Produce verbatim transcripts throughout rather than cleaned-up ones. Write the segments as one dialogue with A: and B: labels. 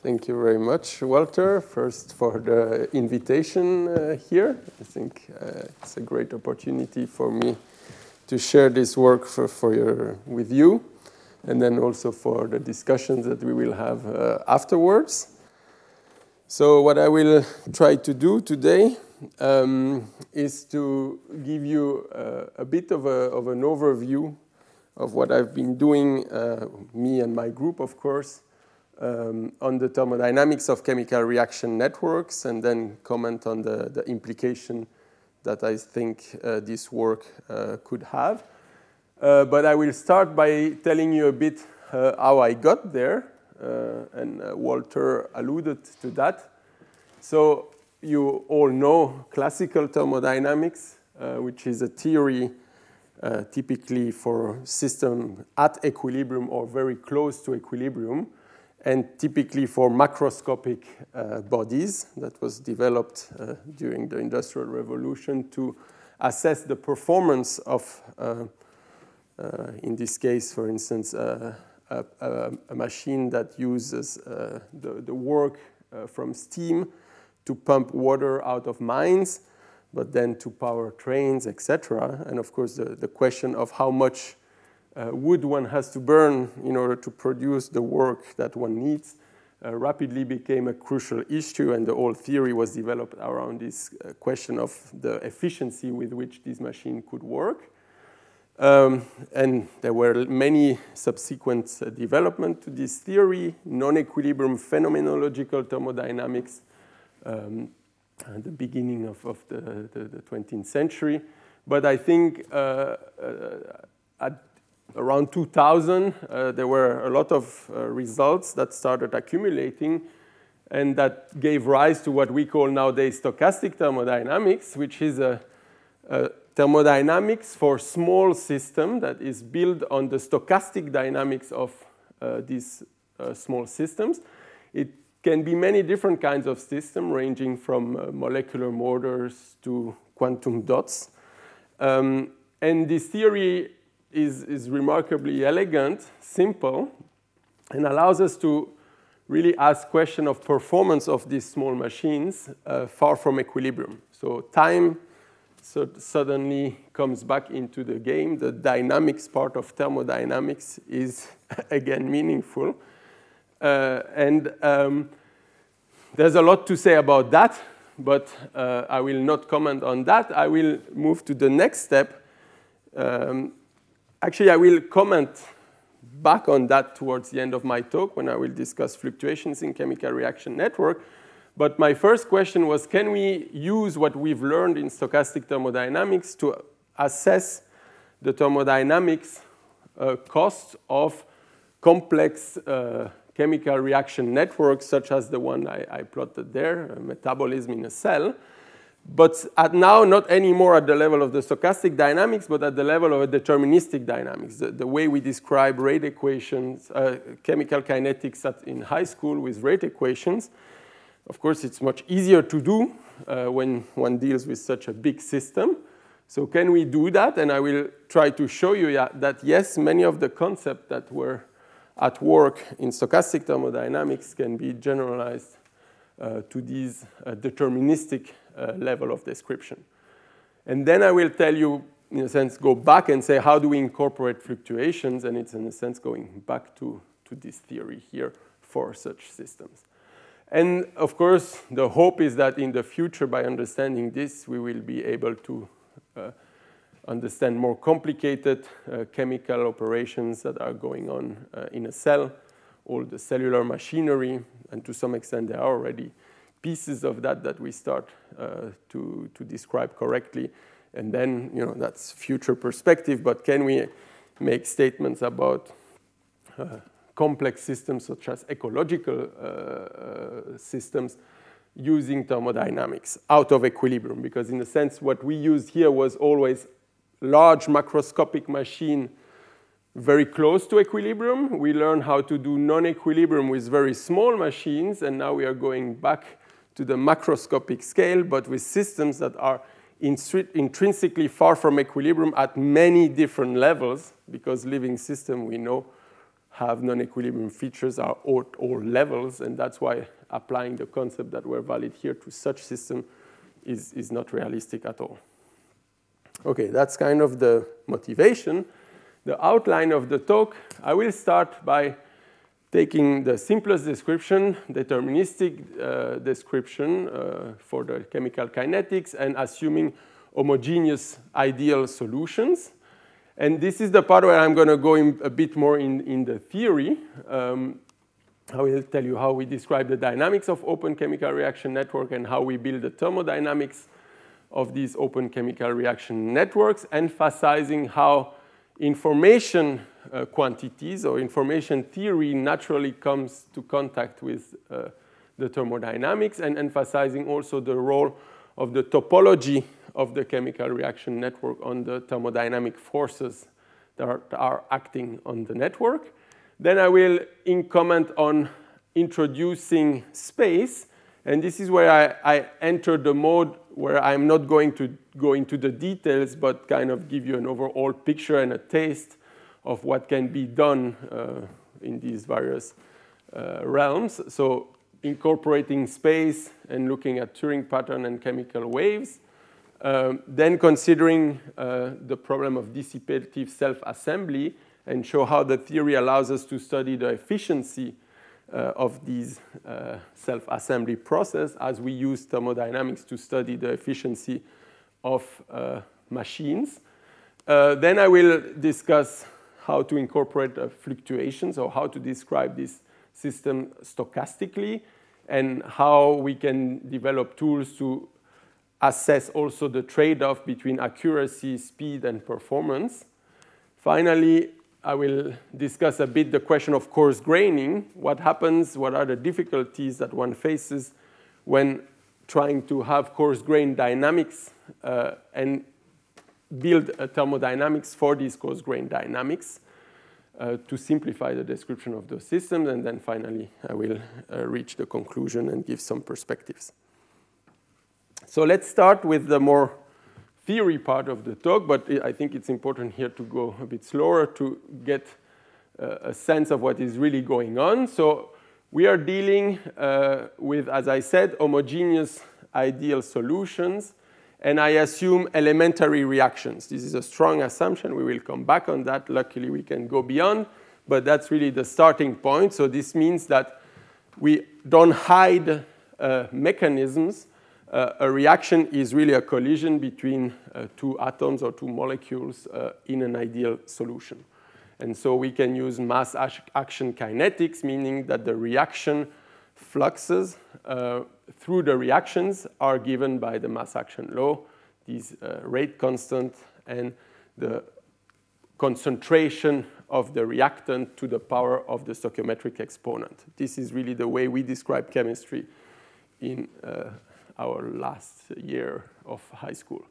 A: Thank you very much, Walter, first for the invitation uh, here. I think uh, it's a great opportunity for me to share this work for, for your, with you, and then also for the discussions that we will have uh, afterwards. So what I will try to do today um, is to give you uh, a bit of, a, of an overview of what I've been doing, uh, me and my group, of course, um, on the thermodynamics of chemical reaction networks, and then comment on the, the implication that I think uh, this work uh, could have. Uh, but I will start by telling you a bit uh, how I got there, uh, and uh, Walter alluded to that. So you all know classical thermodynamics, uh, which is a theory uh, typically for systems at equilibrium or very close to equilibrium, and typically for macroscopic uh, bodies that was developed uh, during the Industrial Revolution to assess the performance of, uh, uh, in this case, for instance, uh, a, a, a machine that uses uh, the, the work uh, from steam to pump water out of mines, but then to power trains, et cetera. And of course, the, the question of how much Uh, wood one has to burn in order to produce the work that one needs uh, rapidly became a crucial issue, and the whole theory was developed around this uh, question of the efficiency with which this machine could work. Um, and there were many subsequent uh, developments to this theory, non-equilibrium phenomenological thermodynamics um, at the beginning of, of the, the, the twentieth century. But I think uh, uh, at around two thousand, uh, there were a lot of uh, results that started accumulating, and that gave rise to what we call nowadays stochastic thermodynamics, which is a, a thermodynamics for small system that is built on the stochastic dynamics of uh, these uh, small systems. It can be many different kinds of systems, ranging from uh, molecular motors to quantum dots. Um, and this theory Is, is remarkably elegant, simple, and allows us to really ask question of performance of these small machines uh, far from equilibrium. So time so suddenly comes back into the game. The dynamics part of thermodynamics is, again, meaningful. Uh, and um, there's a lot to say about that, but uh, I will not comment on that. I will move to the next step. Um, Actually, I will comment back on that towards the end of my talk when I will discuss fluctuations in chemical reaction network. But my first question was, can we use what we've learned in stochastic thermodynamics to assess the thermodynamics uh, costs of complex uh, chemical reaction networks, such as the one I, I plotted there, uh, metabolism in a cell? But at now, not anymore at the level of the stochastic dynamics, but at the level of a deterministic dynamics, the, the way we describe rate equations, uh, chemical kinetics at, in high school with rate equations. Of course, it's much easier to do uh, when one deals with such a big system. So can we do that? And I will try to show you that, yes, many of the concepts that were at work in stochastic thermodynamics can be generalized uh, to these uh, deterministic Uh, level of description. And then I will tell you, in a sense, go back and say, how do we incorporate fluctuations? And it's, in a sense, going back to, to this theory here for such systems. And, of course, the hope is that in the future, by understanding this, we will be able to uh, understand more complicated uh, chemical operations that are going on uh, in a cell, all the cellular machinery, and to some extent, they are already pieces of that that we start uh, to, to describe correctly. And then, you know, that's future perspective, but can we make statements about uh, complex systems such as ecological uh, uh, systems using thermodynamics out of equilibrium? Because in a sense, what we used here was always large macroscopic machine very close to equilibrium. We learned how to do non-equilibrium with very small machines, and now we are going back to the macroscopic scale, but with systems that are intrinsically far from equilibrium at many different levels, because living systems, we know, have non-equilibrium features are at all levels, and that's why applying the concept that were valid here to such system is, is not realistic at all. Okay, that's kind of the motivation. The outline of the talk, I will start by taking the simplest description, deterministic uh, description uh, for the chemical kinetics, and assuming homogeneous ideal solutions. And this is the part where I'm going to go in a bit more in, in the theory. Um, I will tell you how we describe the dynamics of open chemical reaction network and how we build the thermodynamics of these open chemical reaction networks, emphasizing how information uh, quantities or information theory naturally comes to contact with uh, the thermodynamics, and emphasizing also the role of the topology of the chemical reaction network on the thermodynamic forces that are, that are acting on the network. Then I will in comment on introducing space, and this is where I, I enter the mode where I'm not going to go into the details, but kind of give you an overall picture and a taste of what can be done uh, in these various uh, realms. So incorporating space and looking at Turing pattern and chemical waves. Um, then considering uh, the problem of dissipative self-assembly and show how the theory allows us to study the efficiency uh, of these uh, self-assembly process as we use thermodynamics to study the efficiency of uh, machines. Uh, then I will discuss how to incorporate uh, fluctuations, or how to describe this system stochastically, and how we can develop tools to assess also the trade-off between accuracy, speed, and performance. Finally, I will discuss a bit the question of coarse graining. What happens, what are the difficulties that one faces when trying to have coarse grain dynamics uh, and build a thermodynamics for these coarse grain dynamics uh, to simplify the description of those systems. And then finally, I will uh, reach the conclusion and give some perspectives. So let's start with the more theory part of the talk, but I think it's important here to go a bit slower to get uh, a sense of what is really going on. So we are dealing uh, with, as I said, homogeneous ideal solutions, and I assume elementary reactions. This is a strong assumption. We will come back on that. Luckily, we can go beyond, but that's really the starting point. So this means that we don't hide uh, mechanisms. Uh, a reaction is really a collision between uh, two atoms or two molecules uh, in an ideal solution. And so we can use mass action kinetics, meaning that the reaction fluxes uh, through the reactions are given by the mass action law, these uh, rate constant and the concentration of the reactant to the power of the stoichiometric exponent. This is really the way we describe chemistry in uh, our last year of high school.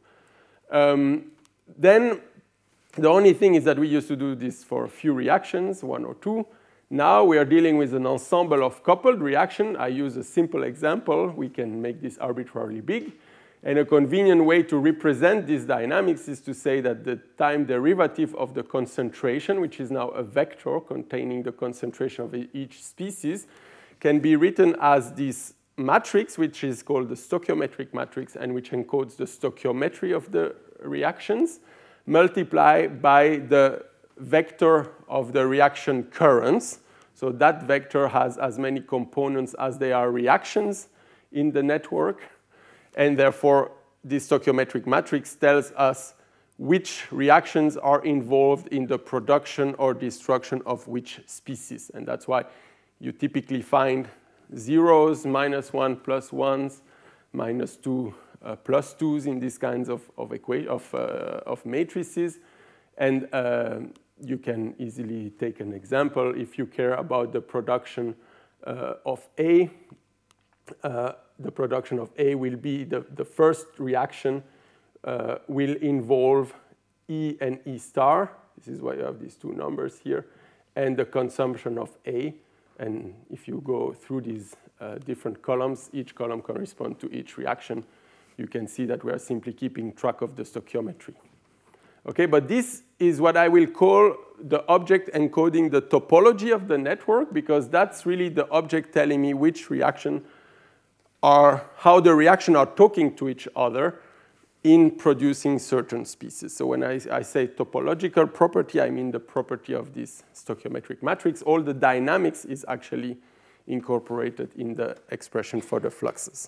A: Um, then the only thing is that we used to do this for a few reactions, one or two. Now we are dealing with an ensemble of coupled reaction. I use a simple example. We can make this arbitrarily big. And a convenient way to represent this dynamics is to say that the time derivative of the concentration, which is now a vector containing the concentration of each species, can be written as this matrix, which is called the stoichiometric matrix and which encodes the stoichiometry of the reactions, multiplied by the vector of the reaction currents. So that vector has as many components as there are reactions in the network. And therefore, this stoichiometric matrix tells us which reactions are involved in the production or destruction of which species. And that's why you typically find zeros, minus one, plus ones, minus two, uh, plus twos in these kinds of, of, equa- of, uh, of matrices. And uh, you can easily take an example. If you care about the production uh, of A, uh, the production of A will be the, the first reaction uh, will involve E and E star. This is why you have these two numbers here. And the consumption of A. And if you go through these uh, different columns, each column corresponds to each reaction, you can see that we are simply keeping track of the stoichiometry. Okay, but this is what I will call the object encoding the topology of the network, because that's really the object telling me which reaction are, how the reaction are talking to each other in producing certain species. So when I, I say topological property, I mean the property of this stoichiometric matrix. All the dynamics is actually incorporated in the expression for the fluxes.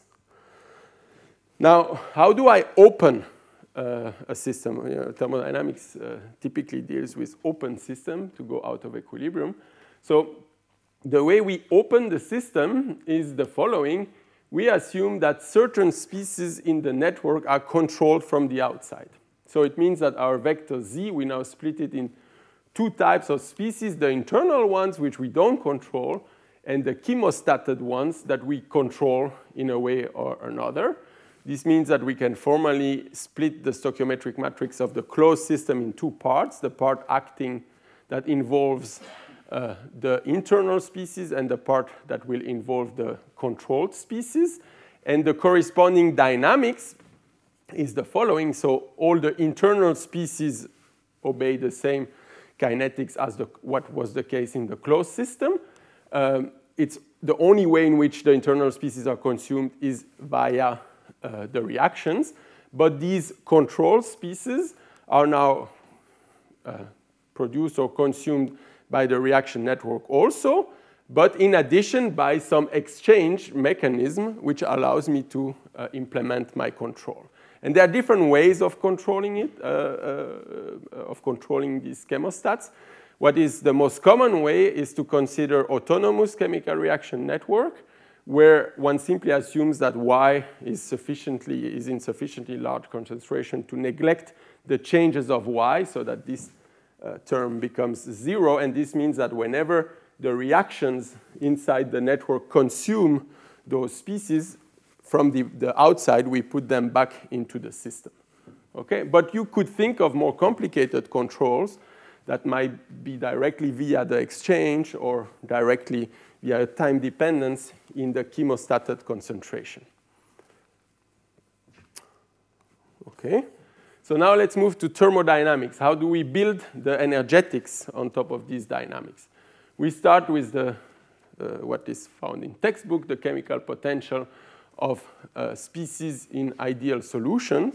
A: Now, how do I open uh, a system? You know, thermodynamics uh, typically deals with open system to go out of equilibrium. So the way we open the system is the following. We assume that certain species in the network are controlled from the outside. So it means that our vector z, we now split it in two types of species, the internal ones, which we don't control, and the chemostated ones that we control in a way or another. This means that we can formally split the stoichiometric matrix of the closed system in two parts, the part acting that involves uh, the internal species and the part that will involve the controlled species. And the corresponding dynamics is the following. So all the internal species obey the same kinetics as the, what was the case in the closed system. Um, it's the only way in which the internal species are consumed is via uh, the reactions. But these control species are now uh, produced or consumed by the reaction network also, but in addition by some exchange mechanism which allows me to uh, implement my control. And there are different ways of controlling it, uh, uh, of controlling these chemostats. What is the most common way is to consider autonomous chemical reaction network, where one simply assumes that Y is sufficiently is in sufficiently large concentration to neglect the changes of Y, so that this uh, term becomes zero. And this means that whenever the reactions inside the network consume those species, from the, the outside, we put them back into the system. Okay? But you could think of more complicated controls that might be directly via the exchange or directly via time dependence in the chemostated concentration. Okay? So now let's move to thermodynamics. How do we build the energetics on top of these dynamics? We start with the, uh, what is found in textbook, the chemical potential of uh, species in ideal solutions.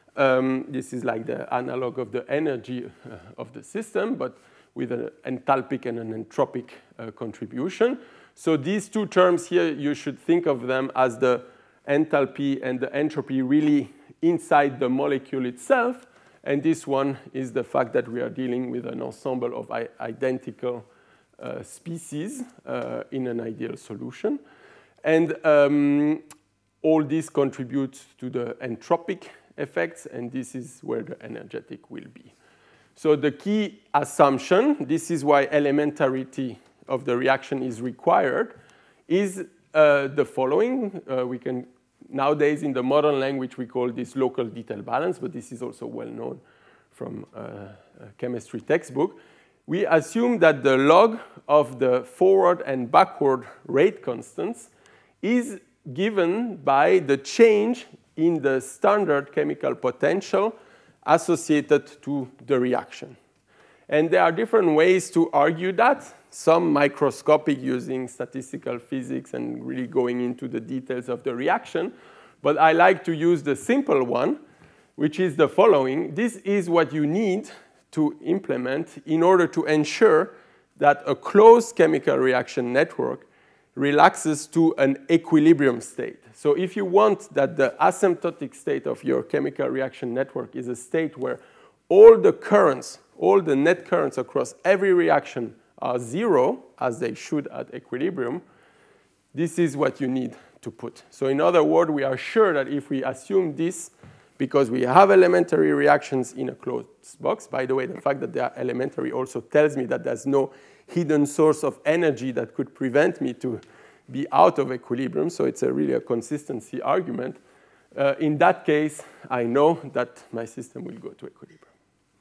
A: Um, this is like the analog of the energy uh, of the system, but with an enthalpic and an entropic uh, contribution. So these two terms here, you should think of them as the enthalpy and the entropy really inside the molecule itself. And this one is the fact that we are dealing with an ensemble of identical uh, species uh, in an ideal solution. And um, all this contributes to the entropic effects, and this is where the energetic will be. So the key assumption, this is why elementarity of the reaction is required, is uh, the following. Uh, we can, nowadays in the modern language, we call this local detail balance, but this is also well known from uh, a chemistry textbook. We assume that the log of the forward and backward rate constants is given by the change in the standard chemical potential associated to the reaction. And there are different ways to argue that, some microscopic using statistical physics and really going into the details of the reaction. But I like to use the simple one, which is the following. This is what you need to implement in order to ensure that a closed chemical reaction network relaxes to an equilibrium state. So if you want that the asymptotic state of your chemical reaction network is a state where all the currents, all the net currents across every reaction are zero, as they should at equilibrium, this is what you need to put. So in other words, we are sure that if we assume this, because we have elementary reactions in a closed box, by the way, the fact that they are elementary also tells me that there's no hidden source of energy that could prevent me to be out of equilibrium, so it's a really a consistency argument. Uh, in that case, I know that my system will go to equilibrium.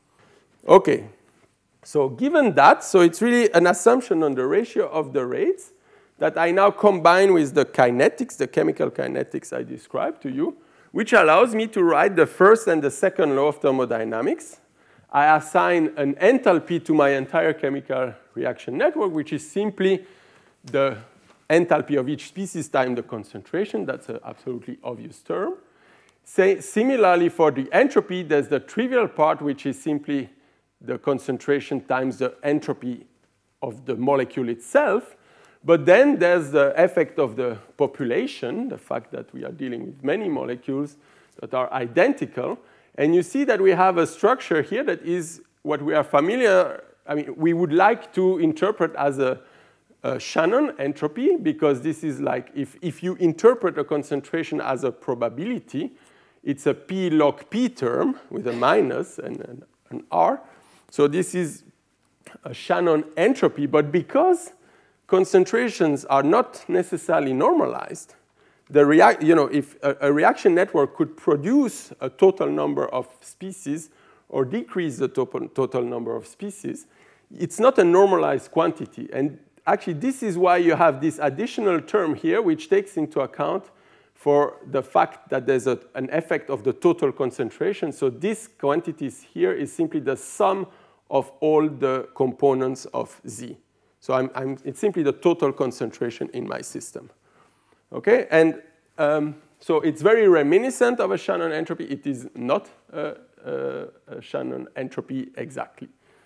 A: Okay, so given that, so it's really an assumption on the ratio of the rates that I now combine with the kinetics, the chemical kinetics I described to you, which allows me to write the first and the second law of thermodynamics I assign an enthalpy to my entire chemical reaction network, which is simply the enthalpy of each species times the concentration. That's an absolutely obvious term. Say, similarly, for the entropy, there's the trivial part, which is simply the concentration times the entropy of the molecule itself. But then there's the effect of the population, the fact that we are dealing with many molecules that are identical. And you see that we have a structure here that is what we are familiar, I mean, we would like to interpret as a, a Shannon entropy, because this is like, if, if you interpret a concentration as a probability, it's a P log P term with a minus and an, an R. So this is a Shannon entropy, but because concentrations are not necessarily normalized, the react, you know, if a, a reaction network could produce a total number of species or decrease the total, total number of species, it's not a normalized quantity. And actually, this is why you have this additional term here, which takes into account for the fact that there's a, an effect of the total concentration. So this quantities here is simply the sum of all the components of Z. So I'm, I'm, it's simply the total concentration in my system. Okay, and um, so it's very reminiscent of a Shannon entropy. It is not a, a, a Shannon entropy exactly.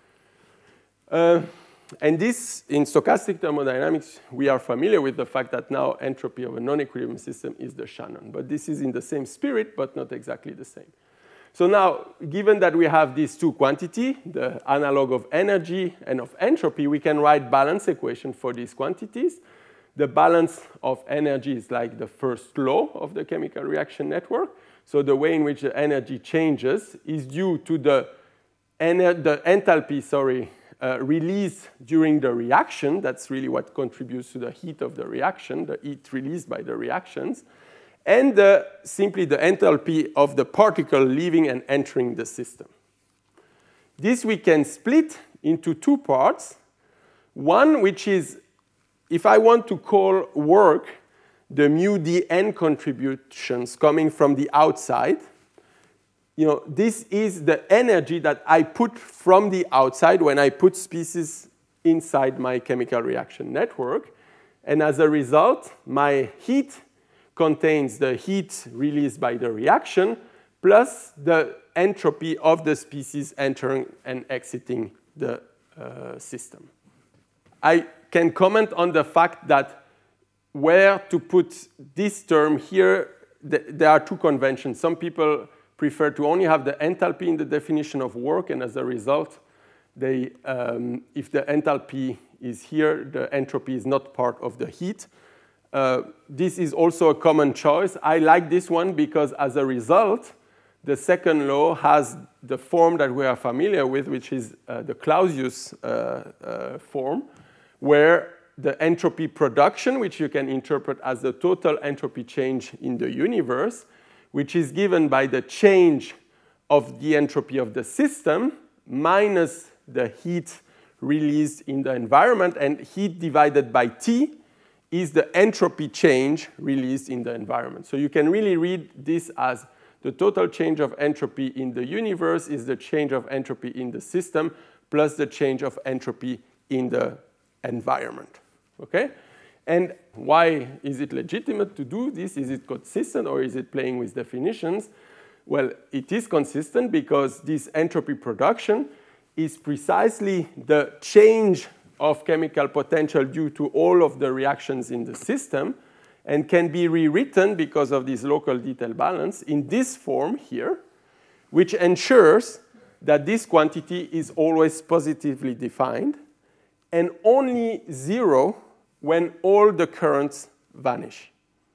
A: Uh, and this, in stochastic thermodynamics, we are familiar with the fact that now entropy of a non-equilibrium system is the Shannon. But this is in the same spirit, but not exactly the same. So now, given that we have these two quantities, the analog of energy and of entropy, we can write balance equation for these quantities. The balance of energy is like the first law of the chemical reaction network. So the way in which the energy changes is due to the, the enthalpy, sorry, uh, released during the reaction. That's really what contributes to the heat of the reaction, the heat released by the reactions. And uh, simply the enthalpy of the particle leaving and entering the system. This we can split into two parts. One which is, if I want to call work the mu dn contributions coming from the outside, you know, this is the energy that I put from the outside when I put species inside my chemical reaction network. And as a result, my heat contains the heat released by the reaction plus the entropy of the species entering and exiting the uh, system. I can comment on the fact that where to put this term here, th there are two conventions. Some people prefer to only have the enthalpy in the definition of work, and as a result, they, um, if the enthalpy is here, the entropy is not part of the heat. Uh, this is also a common choice. I like this one because as a result, the second law has the form that we are familiar with, which is uh, the Clausius uh, uh, form, where the entropy production, which you can interpret as the total entropy change in the universe, which is given by the change of the entropy of the system minus the heat released in the environment, and heat divided by T is the entropy change released in the environment. So you can really read this as the total change of entropy in the universe is the change of entropy in the system plus the change of entropy in the environment. Okay? And why is it legitimate to do this? Is it consistent or is it playing with definitions? Well, it is consistent because this entropy production is precisely the change of chemical potential due to all of the reactions in the system and can be rewritten because of this local detail balance in this form here, which ensures that this quantity is always positively defined and only zero when all the currents vanish.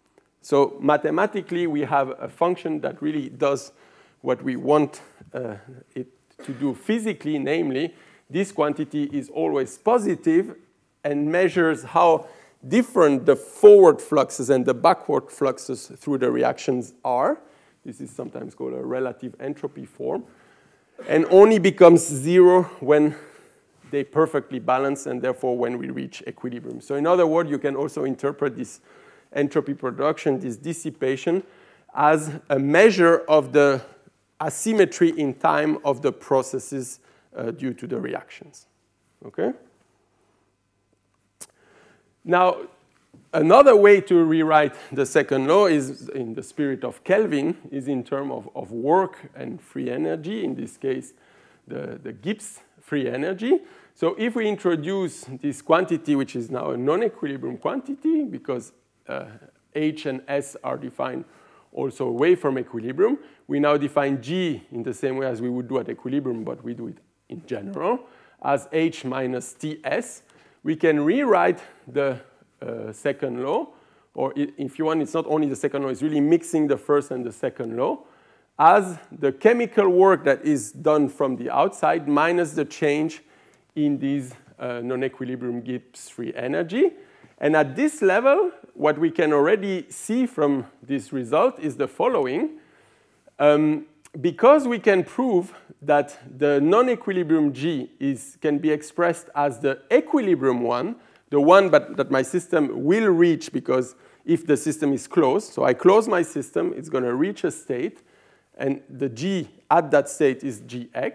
A: So mathematically, we have a function that really does what we want uh, it to do physically, namely, this quantity is always positive and measures how different the forward fluxes and the backward fluxes through the reactions are. This is sometimes called a relative entropy form, and only becomes zero when they perfectly balance and therefore when we reach equilibrium. So in other words, you can also interpret this entropy production, this dissipation, as a measure of the asymmetry in time of the processes uh, due to the reactions. Okay? Now, another way to rewrite the second law is, in the spirit of Kelvin, is in terms of, of work and free energy, in this case, the, the Gibbs free energy. So if we introduce this quantity, which is now a non-equilibrium quantity, because uh, H and S are defined also away from equilibrium, we now define G in the same way as we would do at equilibrium, but we do it in general, as H minus Ts. We can rewrite the uh, second law, or if you want, it's not only the second law, it's really mixing the first and the second law, as the chemical work that is done from the outside minus the change in this uh, non-equilibrium Gibbs free energy. And at this level, what we can already see from this result is the following. Um, because we can prove that the non-equilibrium G is, can be expressed as the equilibrium one, the one but, that my system will reach because if the system is closed, so I close my system, it's going to reach a state, and the G at that state is Gx,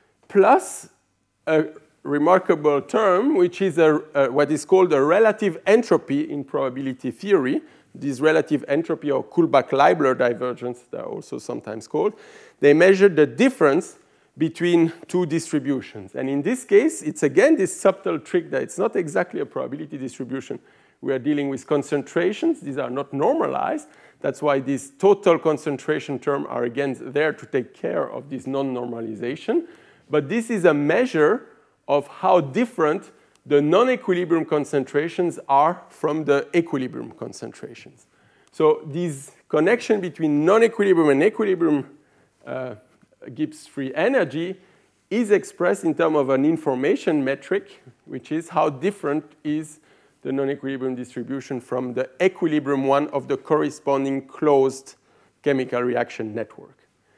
A: plus a remarkable term, which is a, a, what is called a relative entropy in probability theory. This relative entropy, or Kullback-Leibler divergence, they're also sometimes called. They measure the difference between two distributions. And in this case, it's again this subtle trick that it's not exactly a probability distribution. We are dealing with concentrations. These are not normalized. That's why these total concentration terms are again there to take care of this non-normalization. But this is a measure of how different the non-equilibrium concentrations are from the equilibrium concentrations. So this connection between non-equilibrium and equilibrium uh, Gibbs free energy is expressed in terms of an information metric, which is how different is the non-equilibrium distribution from the equilibrium one of the corresponding closed chemical reaction network.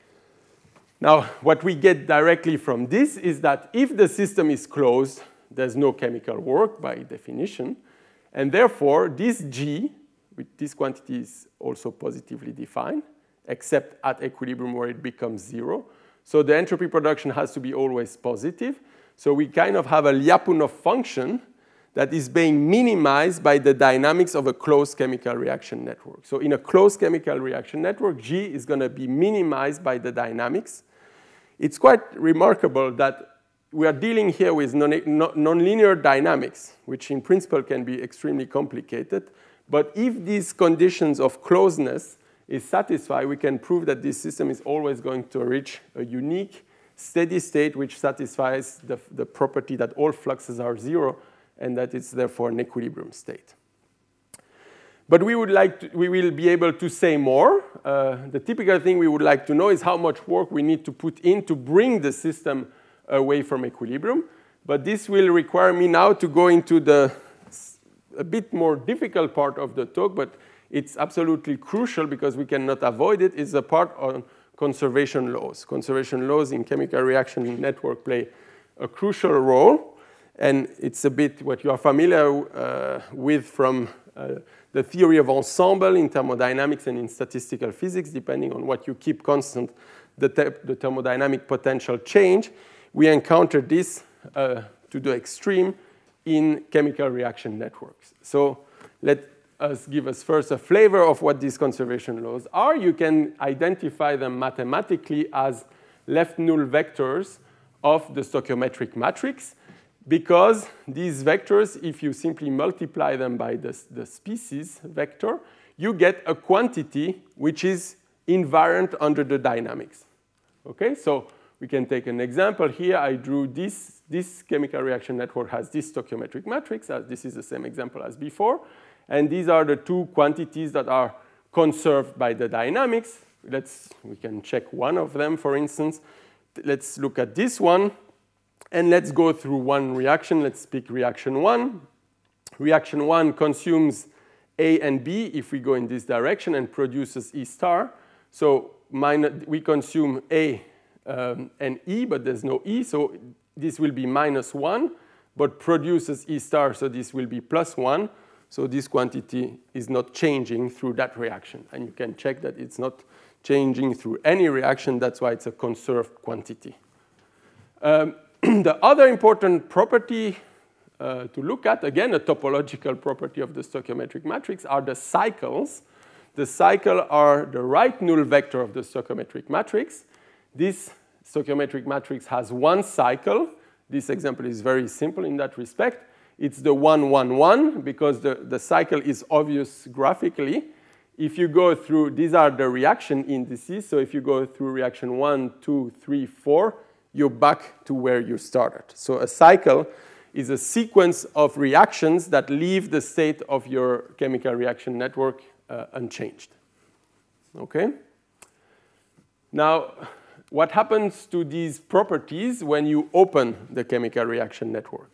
A: Now, what we get directly from this is that if the system is closed, there's no chemical work by definition, and therefore this G, with this quantity is also positively defined, except at equilibrium where it becomes zero. So the entropy production has to be always positive. So we kind of have a Lyapunov function that is being minimized by the dynamics of a closed chemical reaction network. So in a closed chemical reaction network, G is going to be minimized by the dynamics. It's quite remarkable that we are dealing here with non- nonlinear dynamics, which in principle can be extremely complicated. But if these conditions of closeness is satisfied, we can prove that this system is always going to reach a unique steady state which satisfies the, the property that all fluxes are zero and that it's therefore an equilibrium state. But we would like to, we will be able to say more. Uh, the typical thing we would like to know is how much work we need to put in to bring the system away from equilibrium. But this will require me now to go into the a bit more difficult part of the talk, but it's absolutely crucial because we cannot avoid it. It's the part on conservation laws. Conservation laws in chemical reaction network play a crucial role, and it's a bit what you are familiar uh, with from uh, the theory of ensemble in thermodynamics and in statistical physics, depending on what you keep constant, the, the thermodynamic potential change. We encounter this uh, to the extreme in chemical reaction networks. So let us give us first a flavor of what these conservation laws are. You can identify them mathematically as left null vectors of the stoichiometric matrix, because these vectors, if you simply multiply them by the, the species vector, you get a quantity which is invariant under the dynamics. Okay, so we can take an example here. I drew this. This chemical reaction network has this stoichiometric matrix. As this is the same example as before. And these are the two quantities that are conserved by the dynamics. Let's, we can check one of them, for instance. Let's look at this one. And let's go through one reaction. Let's pick reaction one. Reaction one consumes A and B if we go in this direction and produces E star. So minus, we consume A um, and E, but there's no E. So this will be minus one, but produces E star, so this will be plus one. So this quantity is not changing through that reaction. And you can check that it's not changing through any reaction. That's why it's a conserved quantity. Um, the other important property uh, to look at, again, a topological property of the stoichiometric matrix, are the cycles. The cycles are the right null vector of the stoichiometric matrix. This stoichiometric matrix has one cycle. This example is very simple in that respect. It's the one, one, one, because the, the cycle is obvious graphically. If you go through, these are the reaction indices. So if you go through reaction one, two, three, four, you're back to where you started. So a cycle is a sequence of reactions that leave the state of your chemical reaction network uh, unchanged. Okay? Now, what happens to these properties when you open the chemical reaction network?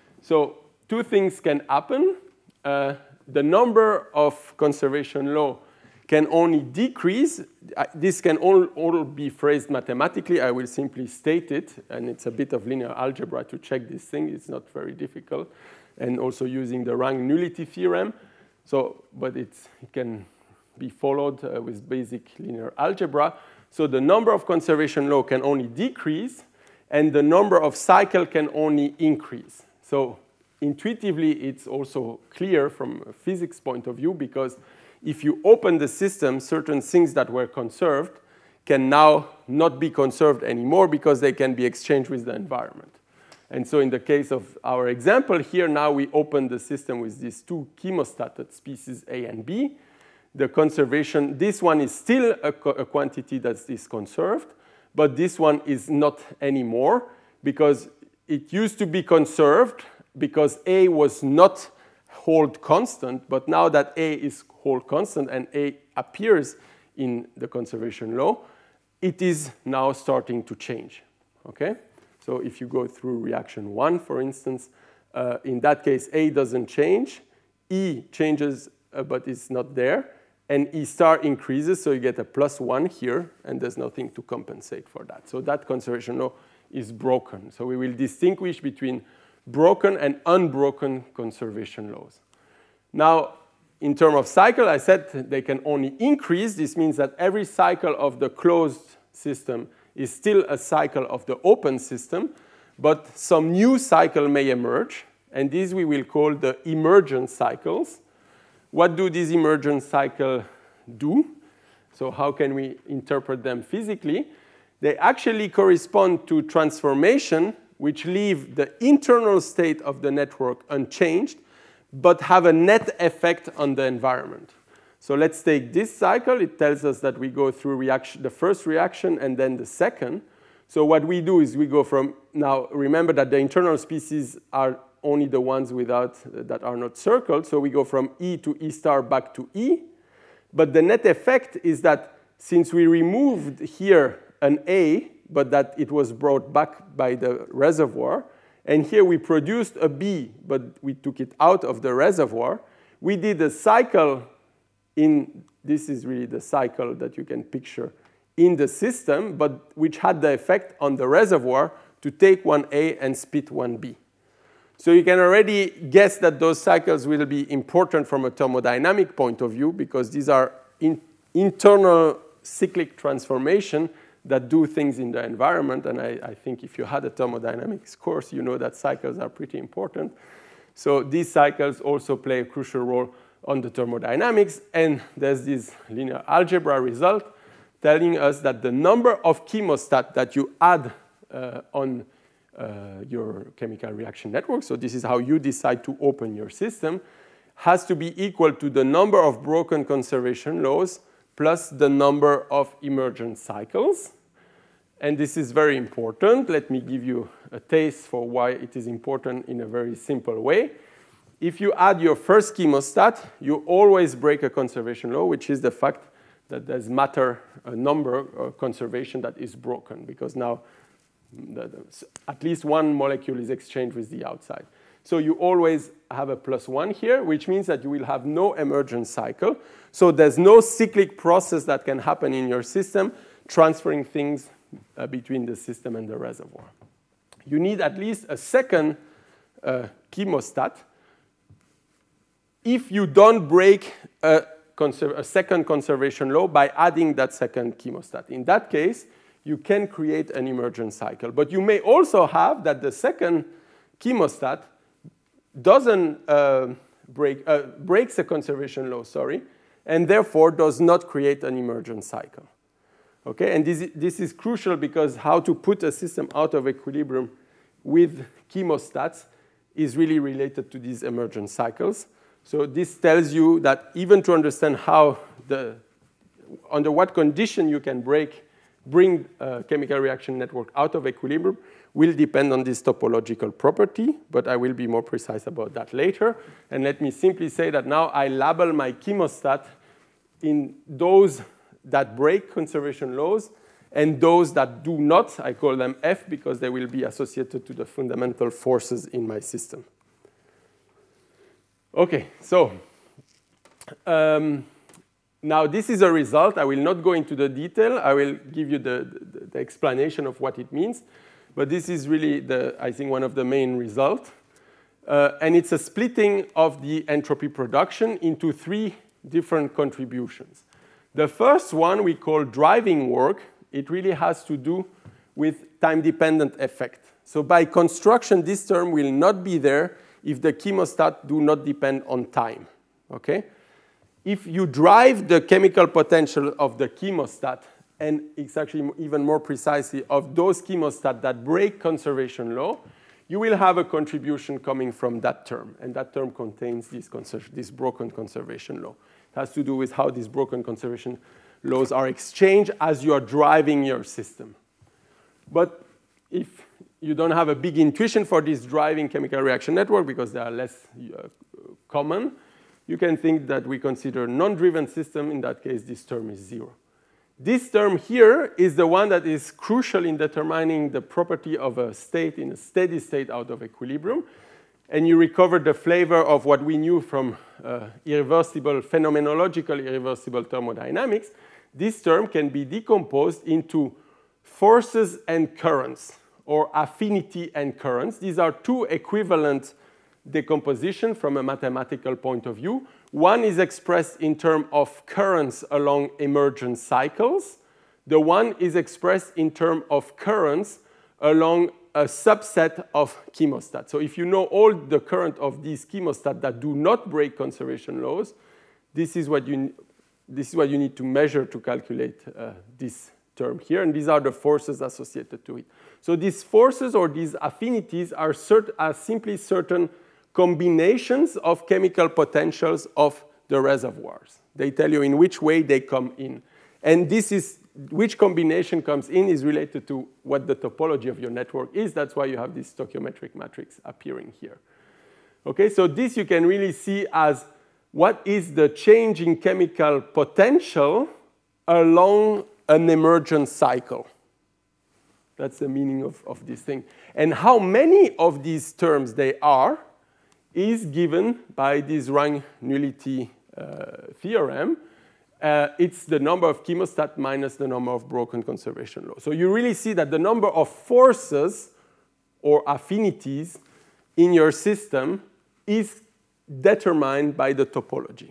A: So two things can happen. Uh, the number of conservation law can only decrease. This can all, all be phrased mathematically. I will simply state it, and it's a bit of linear algebra to check this thing. It's not very difficult, and also using the rank nullity theorem. So, but it's, it can be followed uh, with basic linear algebra. So the number of conservation law can only decrease, and the number of cycle can only increase. So intuitively, it's also clear from a physics point of view, because if you open the system, certain things that were conserved can now not be conserved anymore because they can be exchanged with the environment. And so in the case of our example here, now we open the system with these two chemostated species A and B. The conservation, this one is still a, a quantity that is conserved, but this one is not anymore because it used to be conserved because A was not hold constant, but now that A is hold constant and A appears in the conservation law, it is now starting to change, okay? So if you go through reaction one, for instance, uh, in that case, A doesn't change, E changes, uh, but it's not there, and E star increases, so you get a plus one here, and there's nothing to compensate for that. So that conservation law is broken. So we will distinguish between broken and unbroken conservation laws. Now, in terms of cycle, I said they can only increase. This means that every cycle of the closed system is still a cycle of the open system, but some new cycle may emerge, and these we will call the emergent cycles. What do these emergent cycles do? So how can we interpret them physically? They actually correspond to transformation which leave the internal state of the network unchanged, but have a net effect on the environment. So let's take this cycle. It tells us that we go through reaction, the first reaction and then the second. So what we do is we go from, now remember that the internal species are only the ones without, that are not circled. So we go from E to E star back to E. But the net effect is that since we removed here an A, but that it was brought back by the reservoir, and here we produced a B, but we took it out of the reservoir, we did a cycle in, this is really the cycle that you can picture in the system, but which had the effect on the reservoir to take one A and spit one B. So you can already guess that those cycles will be important from a thermodynamic point of view, because these are in, internal cyclic transformation that do things in the environment. And I, I think if you had a thermodynamics course, you know that cycles are pretty important. So these cycles also play a crucial role on the thermodynamics. And there's this linear algebra result telling us that the number of chemostat that you add uh, on uh, your chemical reaction network, so this is how you decide to open your system, has to be equal to the number of broken conservation laws plus the number of emergent cycles. And this is very important. Let me give you a taste for why it is important in a very simple way. If you add your first chemostat, you always break a conservation law, which is the fact that there's matter, a number, or conservation that is broken, because now the, the, at least one molecule is exchanged with the outside. So you always have a plus one here, which means that you will have no emergent cycle. So there's no cyclic process that can happen in your system transferring things uh, between the system and the reservoir. You need at least a second uh, chemostat if you don't break a a second conservation law by adding that second chemostat. In that case, you can create an emergent cycle. But you may also have that the second chemostat doesn't uh, break, uh, breaks a conservation law, sorry, and therefore does not create an emergent cycle. Okay, and this, this is crucial because how to put a system out of equilibrium with chemostats is really related to these emergent cycles. So this tells you that even to understand how the, under what condition you can break, bring a chemical reaction network out of equilibrium will depend on this topological property, but I will be more precise about that later. And let me simply say that now I label my chemostat in those that break conservation laws, and those that do not, I call them F because they will be associated to the fundamental forces in my system. Okay, so um, now this is a result. I will not go into the detail. I will give you the, the, the explanation of what it means. But this is really, the, I think, one of the main results. Uh, and it's a splitting of the entropy production into three different contributions. The first one we call driving work. It really has to do with time-dependent effect. So by construction, this term will not be there if the chemostat do not depend on time. Okay? If you drive the chemical potential of the chemostat, and it's actually even more precisely of those chemostats that break conservation law, you will have a contribution coming from that term. And that term contains this, this broken conservation law. It has to do with how these broken conservation laws are exchanged as you are driving your system. But if you don't have a big intuition for this driving chemical reaction network because they are less uh, common, you can think that we consider non-driven system. In that case, this term is zero. This term here is the one that is crucial in determining the property of a state in a steady state out of equilibrium. And you recover the flavor of what we knew from uh, irreversible, phenomenological irreversible thermodynamics. This term can be decomposed into forces and currents, or affinity and currents. These are two equivalent decompositions from a mathematical point of view. One is expressed in terms of currents along emergent cycles. The one is expressed in terms of currents along a subset of chemostats. So if you know all the current of these chemostats that do not break conservation laws, this is what you, this is what you need to measure to calculate uh, this term here. And these are the forces associated to it. So these forces or these affinities are, cert are simply certain combinations of chemical potentials of the reservoirs. They tell you in which way they come in. And this is which combination comes in is related to what the topology of your network is. That's why you have this stoichiometric matrix appearing here. Okay, so this you can really see as what is the change in chemical potential along an emergent cycle. That's the meaning of, of this thing. And how many of these terms they are is given by this rank nullity uh, theorem. Uh, it's the number of chemostat minus the number of broken conservation law. So you really see that the number of forces or affinities in your system is determined by the topology.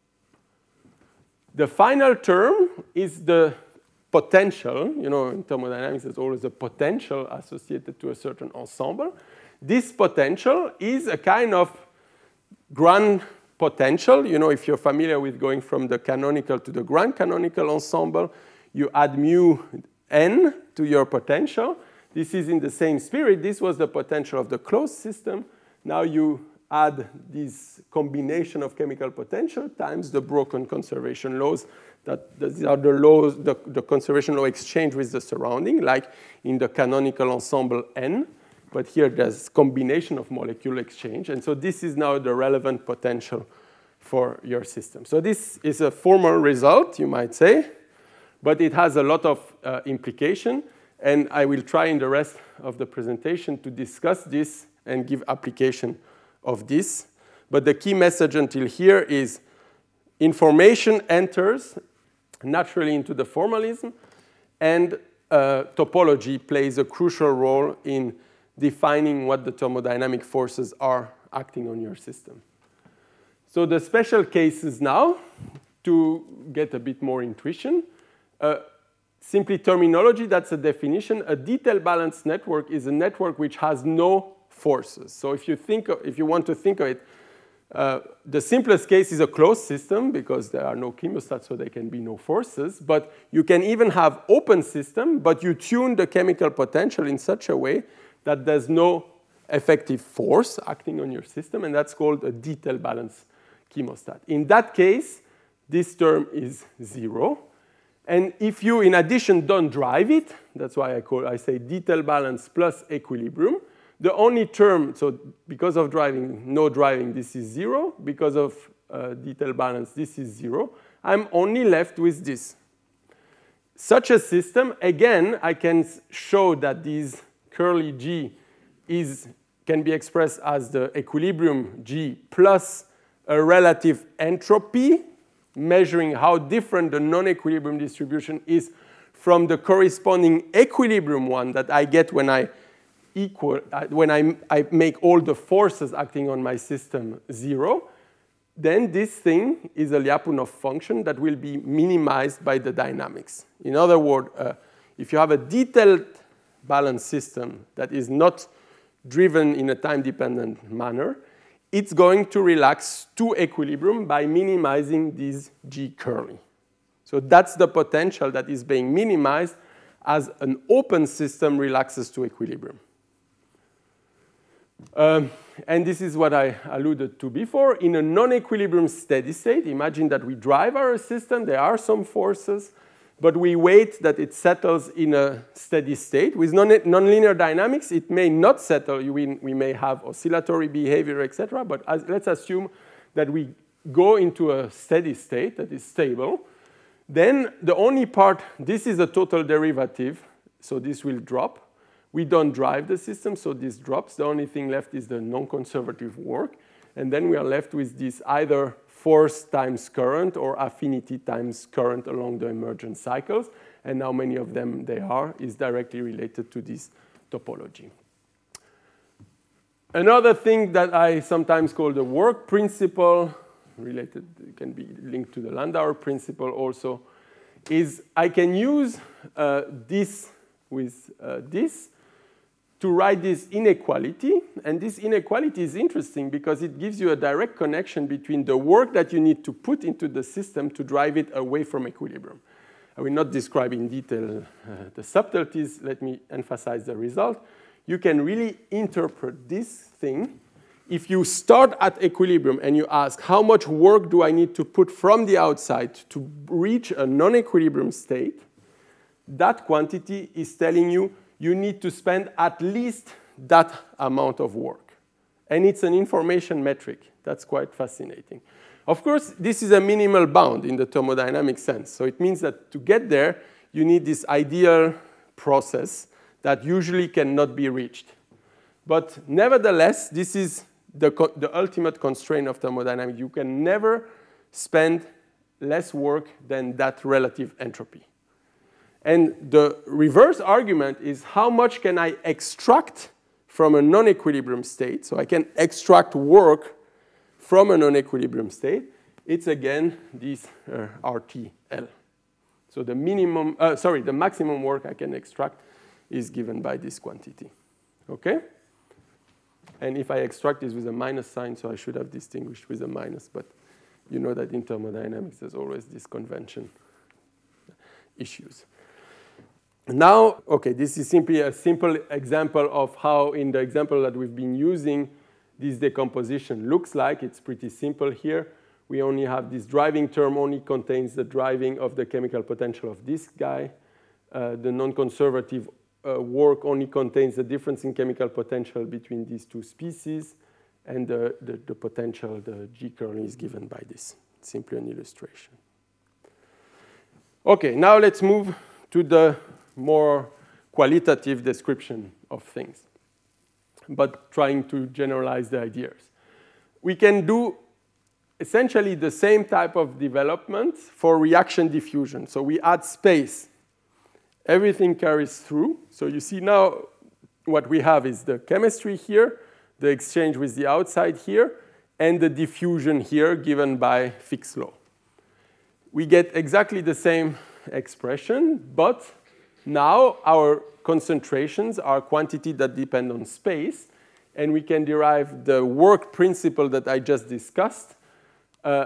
A: The final term is the potential. You know, in thermodynamics, there's always a potential associated to a certain ensemble. This potential is a kind of grand potential. You know, if you're familiar with going from the canonical to the grand canonical ensemble, you add mu n to your potential. This is in the same spirit. This was the potential of the closed system. Now you add this combination of chemical potential times the broken conservation laws. That these are the laws, the, the conservation law exchange with the surrounding, like in the canonical ensemble n. But here there's combination of molecule exchange. And so this is now the relevant potential for your system. So this is a formal result, you might say, but it has a lot of uh, implication. And I will try in the rest of the presentation to discuss this and give application of this. But the key message until here is information enters naturally into the formalism, and uh, topology plays a crucial role in defining what the thermodynamic forces are acting on your system. So the special cases now, to get a bit more intuition. Uh, simply terminology, that's a definition. A detail balanced network is a network which has no forces. So if you, think of, if you want to think of it, uh, the simplest case is a closed system because there are no chemostats, so there can be no forces. But you can even have open system, but you tune the chemical potential in such a way that there's no effective force acting on your system, and that's called a detail balanced chemostat. In that case, this term is zero. And if you, in addition, don't drive it, that's why I, call, I say detail balance plus equilibrium, the only term, so because of driving, no driving, this is zero. Because of uh, detail balance, this is zero. I'm only left with this. Such a system, again, I can show that this curly G is, can be expressed as the equilibrium G plus a relative entropy, measuring how different the non-equilibrium distribution is from the corresponding equilibrium one that I get when I equal uh, when I, I make all the forces acting on my system zero. Then this thing is a Lyapunov function that will be minimized by the dynamics. In other words, uh, if you have a detailed balanced system that is not driven in a time-dependent manner, it's going to relax to equilibrium by minimizing this G curly. So that's the potential that is being minimized as an open system relaxes to equilibrium. Um, and this is what I alluded to before. In a non-equilibrium steady state, imagine that we drive our system, there are some forces, but we wait that it settles in a steady state. With non nonlinear dynamics, it may not settle. We, we may have oscillatory behavior, et cetera. But as, let's assume that we go into a steady state that is stable. Then the only part, this is a total derivative, so this will drop. We don't drive the system, so this drops. The only thing left is the non-conservative work. And then we are left with this either force times current or affinity times current along the emergent cycles. And how many of them they are is directly related to this topology. Another thing that I sometimes call the work principle, related, it can be linked to the Landauer principle also, is I can use uh, this with uh, this to write this inequality. And this inequality is interesting because it gives you a direct connection between the work that you need to put into the system to drive it away from equilibrium. I will not describe in detail uh, the subtleties. Let me emphasize the result. You can really interpret this thing. If you start at equilibrium and you ask, how much work do I need to put from the outside to reach a non-equilibrium state, that quantity is telling you you need to spend at least that amount of work. And it's an information metric. That's quite fascinating. Of course, this is a minimal bound in the thermodynamic sense. So it means that to get there, you need this ideal process that usually cannot be reached. But nevertheless, this is the, the ultimate constraint of thermodynamics. You can never spend less work than that relative entropy. And the reverse argument is how much can I extract from a non-equilibrium state? So I can extract work from a non-equilibrium state. It's again this uh, R T L. So the minimum, uh, sorry, the maximum work I can extract is given by this quantity. Okay? And if I extract this with a minus sign, so I should have distinguished with a minus, but you know that in thermodynamics there's always this convention issues. Now, okay, this is simply a simple example of how, in the example that we've been using, this decomposition looks like. It's pretty simple here. We only have this driving term only contains the driving of the chemical potential of this guy. Uh, the non-conservative uh, work only contains the difference in chemical potential between these two species. And the, the, the potential, the G curly, is given by this. It's simply an illustration. Okay, now let's move to the more qualitative description of things, but trying to generalize the ideas. We can do essentially the same type of development for reaction diffusion. So we add space. Everything carries through. So you see now what we have is the chemistry here, the exchange with the outside here, and the diffusion here given by Fick's law. we get exactly the same expression, but now our concentrations are quantities that depend on space, and we can derive the work principle that I just discussed uh,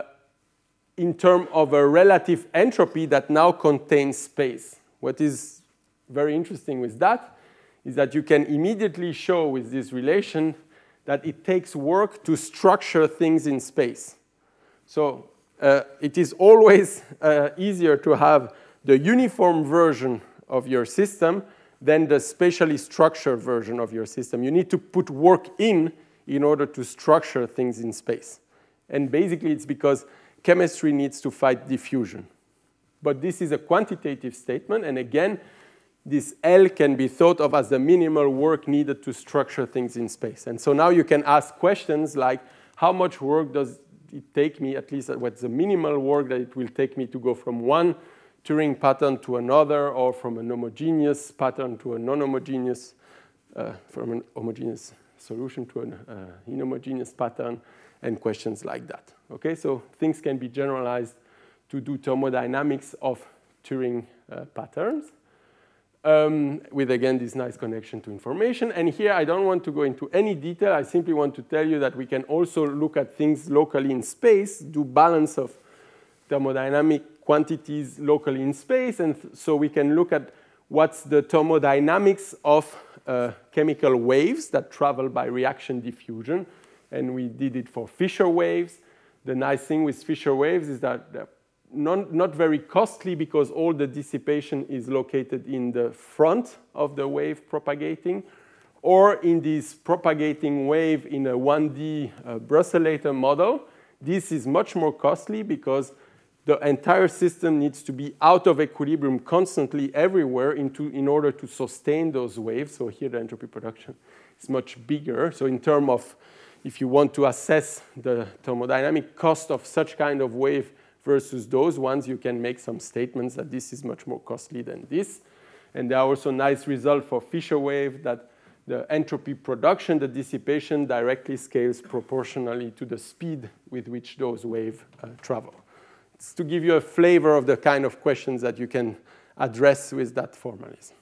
A: in terms of a relative entropy that now contains space. What is very interesting with that is that you can immediately show with this relation that it takes work to structure things in space. So uh, it is always uh, easier to have the uniform version of your system than the spatially structured version of your system. You need to put work in in order to structure things in space. And basically, it's because chemistry needs to fight diffusion. But this is a quantitative statement, and again, this L can be thought of as the minimal work needed to structure things in space. And so now you can ask questions like, how much work does it take me, at least what's the minimal work that it will take me to go from one Turing pattern to another, or from an homogeneous pattern to a non-homogeneous, uh, from an homogeneous solution to an uh, inhomogeneous pattern, and questions like that. Okay, so things can be generalized to do thermodynamics of Turing uh, patterns, um, with, again, this nice connection to information. And here, I don't want to go into any detail. I simply want to tell you that we can also look at things locally in space, do balance of thermodynamic quantities locally in space, and so we can look at what's the thermodynamics of uh, chemical waves that travel by reaction diffusion, and we did it for Fisher waves. The nice thing with Fisher waves is that they're not, not very costly because all the dissipation is located in the front of the wave propagating, or in this propagating wave in a one D uh, Brusselator model. This is much more costly because the entire system needs to be out of equilibrium constantly everywhere into, in order to sustain those waves. So here the entropy production is much bigger. So in terms of, if you want to assess the thermodynamic cost of such kind of wave versus those ones, you can make some statements that this is much more costly than this. And there are also nice results for Fisher wave that the entropy production, the dissipation, directly scales proportionally to the speed with which those waves uh, travel. It's to give you a flavor of the kind of questions that you can address with that formalism.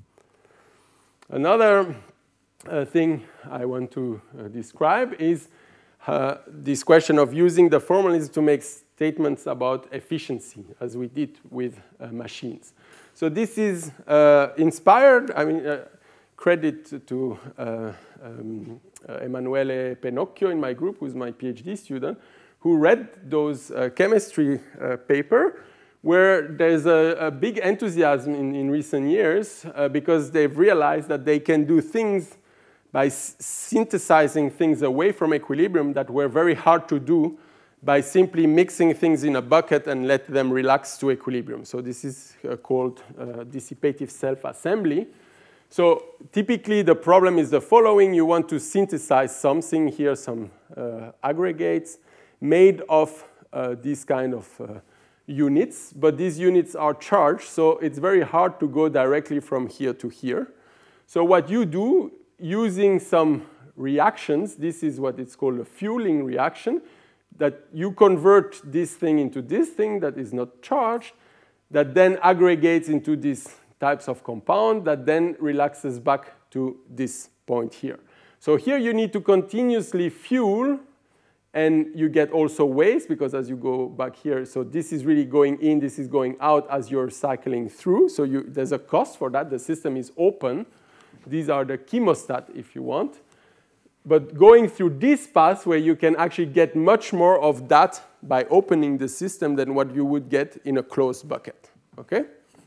A: Another uh, thing I want to uh, describe is uh, this question of using the formalism to make statements about efficiency, as we did with uh, machines. So this is uh, inspired, I mean, uh, credit to uh, um, uh, Emanuele Pennocchio in my group, who's my PhD student, who read those uh, chemistry uh, paper, where there's a, a big enthusiasm in, in recent years uh, because they've realized that they can do things by s synthesizing things away from equilibrium that were very hard to do by simply mixing things in a bucket and let them relax to equilibrium. So this is uh, called uh, dissipative self-assembly. So typically the problem is the following. You want to synthesize something, here some uh, aggregates, made of uh, these kind of uh, units, but these units are charged, so it's very hard to go directly from here to here. So what you do, using some reactions, this is what it's called a fueling reaction, that you convert this thing into this thing that is not charged, that then aggregates into these types of compound, that then relaxes back to this point here. So here you need to continuously fuel, and you get also waste, because as you go back here, so this is really going in, this is going out as you're cycling through. So you, there's a cost for that. The system is open. These are the chemostat, if you want. But going through this path where you can actually get much more of that by opening the system than what you would get in a closed bucket. Okay?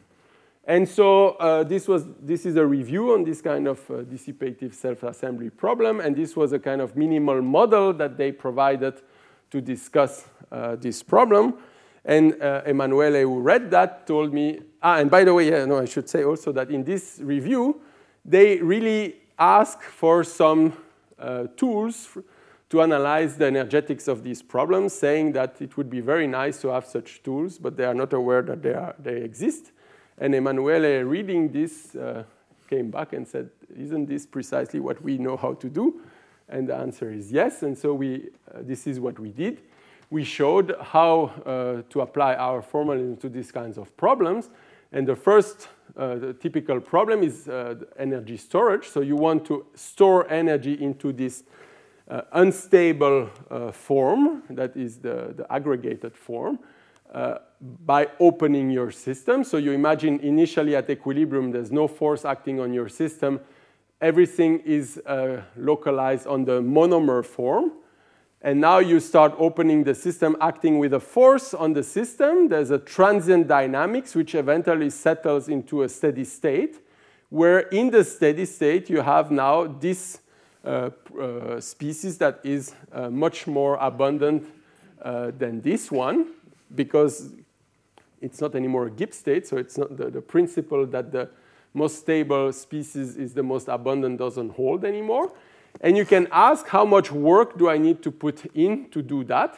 A: And so uh, this, was, this is a review on this kind of uh, dissipative self-assembly problem, and this was a kind of minimal model that they provided to discuss uh, this problem. And uh, Emanuele, who read that, told me, ah, and by the way, yeah, no, I should say also that in this review, they really ask for some uh, tools to analyze the energetics of these problems, saying that it would be very nice to have such tools, but they are not aware that they, are, they exist. And Emanuele, reading this, uh, came back and said, isn't this precisely what we know how to do? And the answer is yes. And so we, uh, this is what we did. we showed how uh, to apply our formalism to these kinds of problems. And the first uh, the typical problem is uh, the energy storage. So you want to store energy into this uh, unstable uh, form, that is the, the aggregated form, uh, by opening your system. So you imagine initially at equilibrium, there's no force acting on your system. Everything is uh, localized on the monomer form. And now you start opening the system, acting with a force on the system. There's a transient dynamics, which eventually settles into a steady state, where in the steady state, you have now this uh, uh, species that is uh, much more abundant uh, than this one, because it's not anymore a Gibbs state, so it's not the, the principle that the most stable species is the most abundant doesn't hold anymore. And you can ask, how much work do I need to put in to do that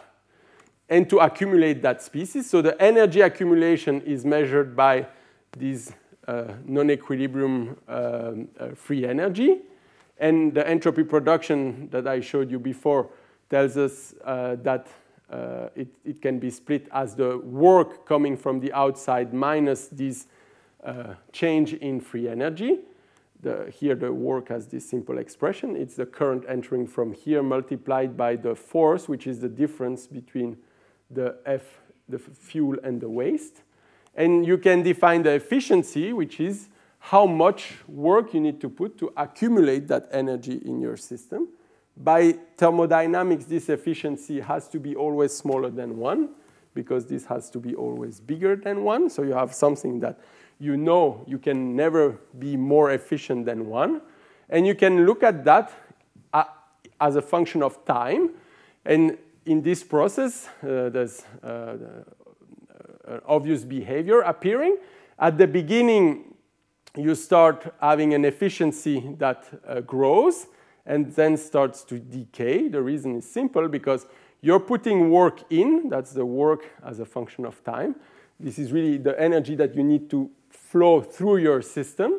A: and to accumulate that species? So the energy accumulation is measured by this uh, non-equilibrium uh, uh, free energy. And the entropy production that I showed you before tells us uh, that uh, it, it can be split as the work coming from the outside minus this uh, change in free energy. The, here the work has this simple expression. It's the current entering from here multiplied by the force, which is the difference between the F, the fuel, and the waste. And you can define the efficiency, which is how much work you need to put to accumulate that energy in your system. By thermodynamics, this efficiency has to be always smaller than one, because this has to be always bigger than one. So you have something that you know you can never be more efficient than one. And you can look at that uh, as a function of time. And in this process, uh, there's uh, uh, obvious behavior appearing. At the beginning, you start having an efficiency that uh, grows and then starts to decay. The reason is simple, because you're putting work in. That's the work as a function of time. This is really the energy that you need to flow through your system.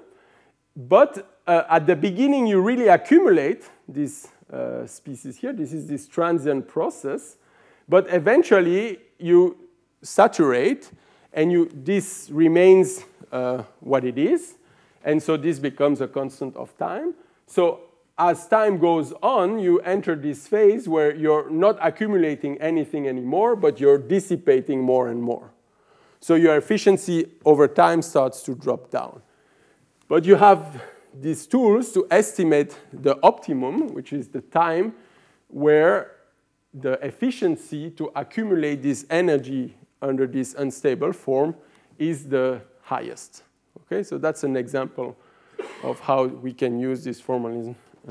A: But uh, at the beginning, you really accumulate this uh, species here. This is this transient process. But eventually, you saturate, and you, this remains uh, what it is. And so this becomes a constant of time. So as time goes on, you enter this phase where you're not accumulating anything anymore, but you're dissipating more and more. So your efficiency over time starts to drop down. But you have these tools to estimate the optimum, which is the time where the efficiency to accumulate this energy under this unstable form is the highest. Okay, so that's an example of how we can use this formalism uh,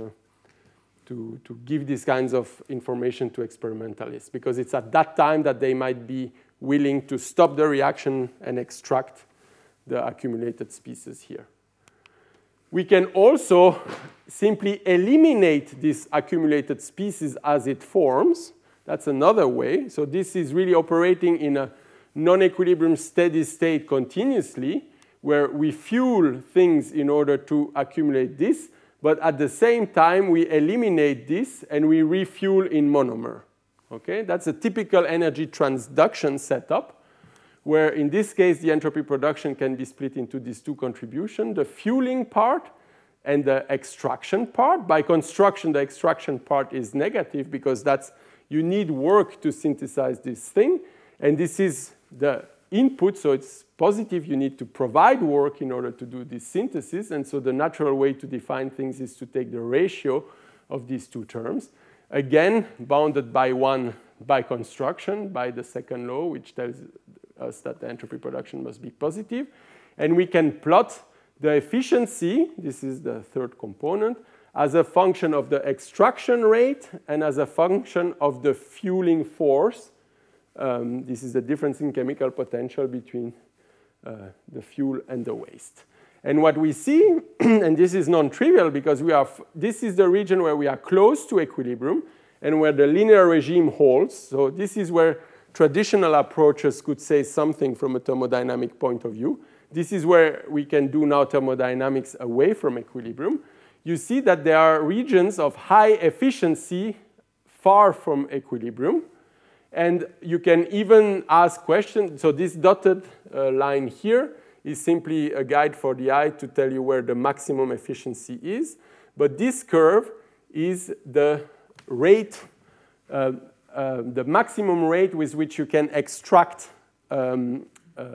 A: to, to give these kinds of information to experimentalists, because it's at that time that they might be willing to stop the reaction and extract the accumulated species here. We can also simply eliminate this accumulated species as it forms. That's another way. So this is really operating in a non-equilibrium steady state continuously, where we fuel things in order to accumulate this, but at the same time, we eliminate this and we refuel in monomer. Okay? That's a typical energy transduction setup, where in this case, the entropy production can be split into these two contributions, the fueling part and the extraction part. By construction, the extraction part is negative, because that's, you need work to synthesize this thing. And this is the input, so it's positive. You need to provide work in order to do this synthesis. And so the natural way to define things is to take the ratio of these two terms. Again, bounded by one by construction, by the second law, which tells us that the entropy production must be positive. And we can plot the efficiency, this is the third component, as a function of the extraction rate and as a function of the fueling force. Um, this is the difference in chemical potential between uh, the fuel and the waste. And what we see, and this is non-trivial, because we are, this is the region where we are close to equilibrium and where the linear regime holds. So this is where traditional approaches could say something from a thermodynamic point of view. This is where we can do now thermodynamics away from equilibrium. You see that there are regions of high efficiency far from equilibrium. And you can even ask questions. So this dotted uh, line here is simply a guide for the eye to tell you where the maximum efficiency is. But this curve is the rate, uh, uh, the maximum rate with which you can extract um, uh,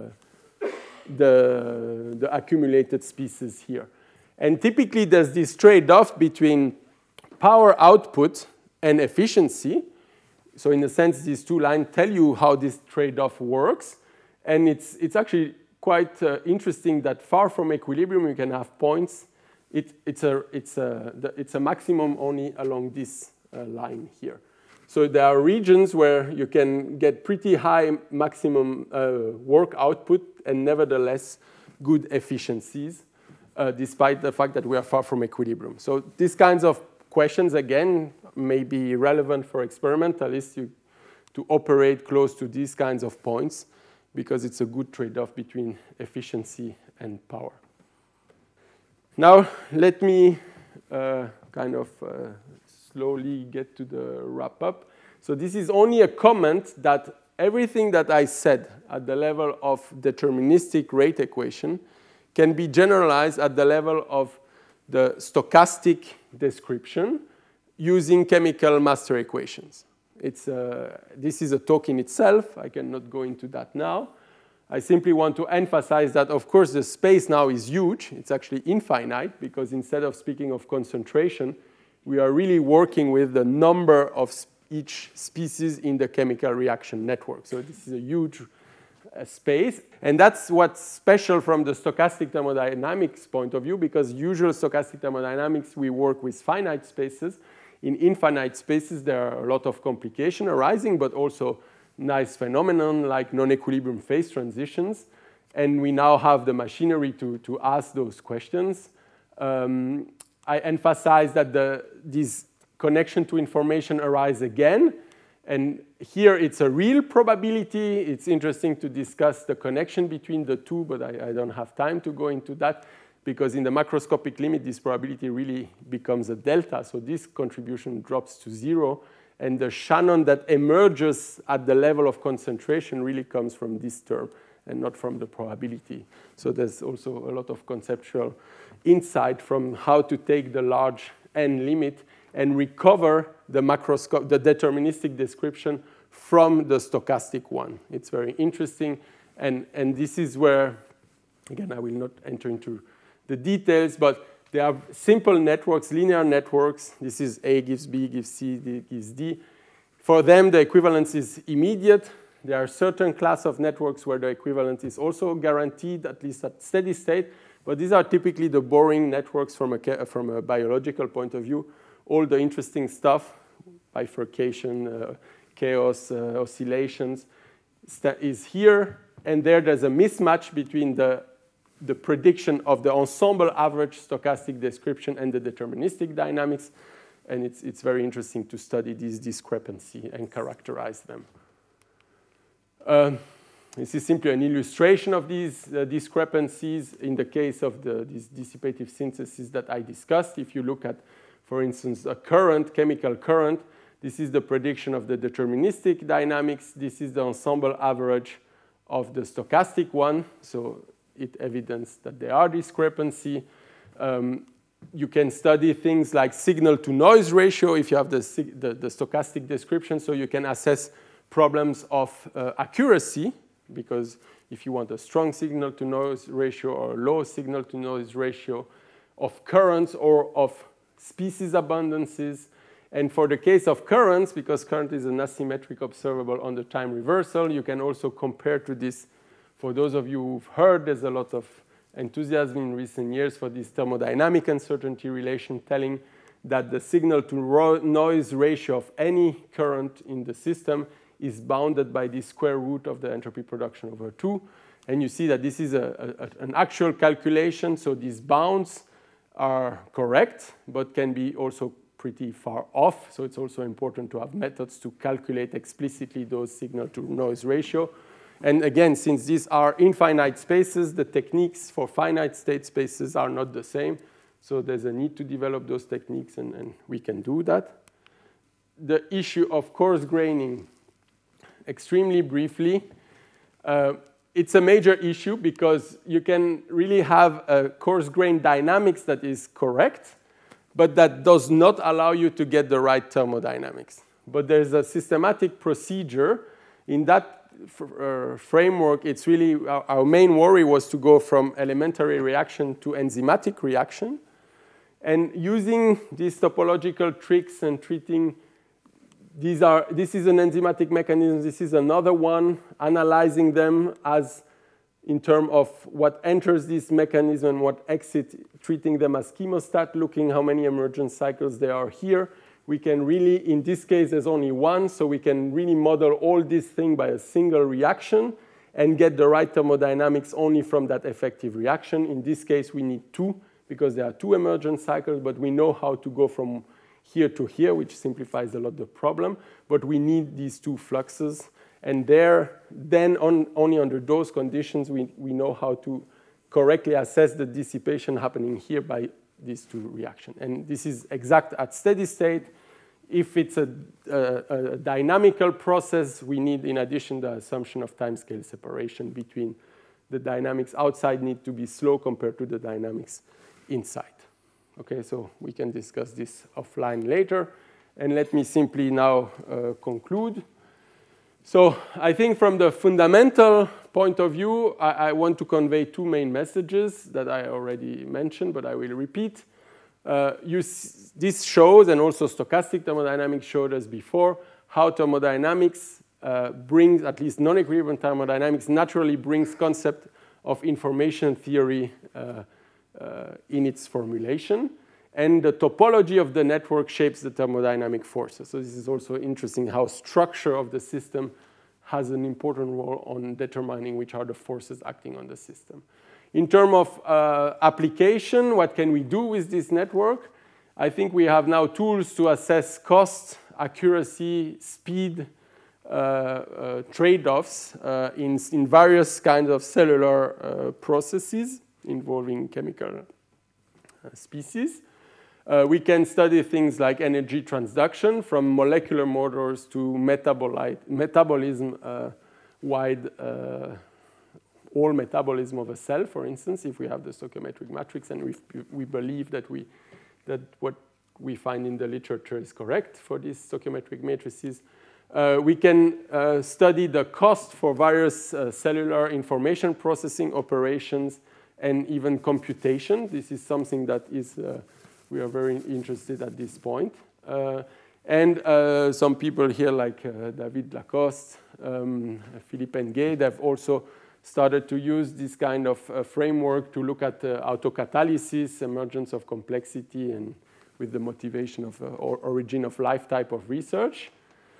A: the, the accumulated species here. And typically there's this trade-off between power output and efficiency. So in a sense, these two lines tell you how this trade-off works. And it's, it's actually quite uh, interesting that far from equilibrium, you can have points. It, it's, a, it's, a, it's a maximum only along this uh, line here. So there are regions where you can get pretty high maximum uh, work output and nevertheless good efficiencies, uh, despite the fact that we are far from equilibrium. So these kinds of questions, again, may be relevant for experimentalists you, to operate close to these kinds of points, because it's a good trade-off between efficiency and power. Now, let me uh, kind of uh, slowly get to the wrap-up. So this is only a comment that everything that I said at the level of deterministic rate equation can be generalized at the level of the stochastic description using chemical master equations. It's a, this is a talk in itself. I cannot go into that now. I simply want to emphasize that, of course, the space now is huge. It's actually infinite, because instead of speaking of concentration, we are really working with the number of each species in the chemical reaction network. So this is a huge uh, space. And that's what's special from the stochastic thermodynamics point of view, because usual stochastic thermodynamics, we work with finite spaces. In infinite spaces, there are a lot of complication arising, but also nice phenomenon like non-equilibrium phase transitions. And we now have the machinery to, to ask those questions. Um, I emphasize that the, this connection to information arise again. And here it's a real probability. It's interesting to discuss the connection between the two, but I, I don't have time to go into that, because in the macroscopic limit, this probability really becomes a delta. So this contribution drops to zero. And the Shannon that emerges at the level of concentration really comes from this term and not from the probability. So there's also a lot of conceptual insight from how to take the large n limit and recover the macroscope, the deterministic description from the stochastic one. It's very interesting. And, and this is where, again, I will not enter into the details, but there are simple networks, linear networks. This is A gives B, gives C, D gives D. For them, the equivalence is immediate. There are certain class of networks where the equivalence is also guaranteed, at least at steady state. But these are typically the boring networks from a, from a biological point of view. All the interesting stuff, bifurcation, uh, chaos, uh, oscillations, is here. And there, there's a mismatch between the the prediction of the ensemble average stochastic description and the deterministic dynamics. And it's, it's very interesting to study this discrepancy and characterize them. Uh, this is simply an illustration of these uh, discrepancies in the case of the, this dissipative synthesis that I discussed. If you look at, for instance, a current, chemical current, this is the prediction of the deterministic dynamics. This is the ensemble average of the stochastic one. So it evidenced that there are discrepancy. Um, you can study things like signal-to-noise ratio if you have the, the, the stochastic description, so you can assess problems of uh, accuracy, because if you want a strong signal-to-noise ratio or a low signal-to-noise ratio of currents or of species abundances. And for the case of currents, because current is an asymmetric observable on the time reversal, you can also compare to this. For those of you who've heard, there's a lot of enthusiasm in recent years for this thermodynamic uncertainty relation, telling that the signal-to-noise ratio of any current in the system is bounded by the square root of the entropy production over two. And you see that this is a, a, an actual calculation, so these bounds are correct, but can be also pretty far off. So it's also important to have methods to calculate explicitly those signal-to-noise ratio. And again, since these are infinite spaces, the techniques for finite state spaces are not the same. So there's a need to develop those techniques, and, and we can do that. The issue of coarse graining extremely briefly. Uh, it's a major issue because you can really have a coarse-grained dynamics that is correct, but that does not allow you to get the right thermodynamics. But there's a systematic procedure. In that uh, framework, it's really, our, our main worry was to go from elementary reaction to enzymatic reaction. And using these topological tricks and treating, these are, this is an enzymatic mechanism, this is another one, analyzing them as in terms of what enters this mechanism and what exits, treating them as chemostat, looking how many emergent cycles there are here. We can really, in this case, there's only one, so we can really model all this thing by a single reaction and get the right thermodynamics only from that effective reaction. In this case, we need two, because there are two emergent cycles, but we know how to go from here to here, which simplifies a lot the problem. But we need these two fluxes. And there, then on, only under those conditions, we, we know how to correctly assess the dissipation happening here by these two reactions. And this is exact at steady state. If it's a, a, a dynamical process, we need, in addition, the assumption of timescale separation between the dynamics outside need to be slow compared to the dynamics inside. Okay, so we can discuss this offline later. And let me simply now uh, conclude. So I think from the fundamental point of view, I, I want to convey two main messages that I already mentioned, but I will repeat. Uh, you s this shows, and also stochastic thermodynamics showed us before, how thermodynamics uh, brings, at least non-equilibrium thermodynamics, naturally brings concept of information theory uh, uh, in its formulation. And the topology of the network shapes the thermodynamic forces. So this is also interesting how structure of the system has an important role on determining which are the forces acting on the system. In terms of uh, application, what can we do with this network? I think we have now tools to assess cost, accuracy, speed, uh, uh, trade-offs uh, in, in various kinds of cellular uh, processes involving chemical uh, species. Uh, we can study things like energy transduction from molecular motors to metabolite, metabolism uh, wide, uh, all metabolism of a cell, for instance, if we have the stoichiometric matrix and we, we believe that, we, that what we find in the literature is correct for these stoichiometric matrices. Uh, we can uh, study the cost for various uh, cellular information processing operations and even computation. This is something that is uh, we are very interested at this point. Uh, and uh, some people here like uh, David Lacoste, um, Philippe Nguyen, they've also started to use this kind of uh, framework to look at uh, autocatalysis, emergence of complexity, and with the motivation of uh, or origin of life type of research.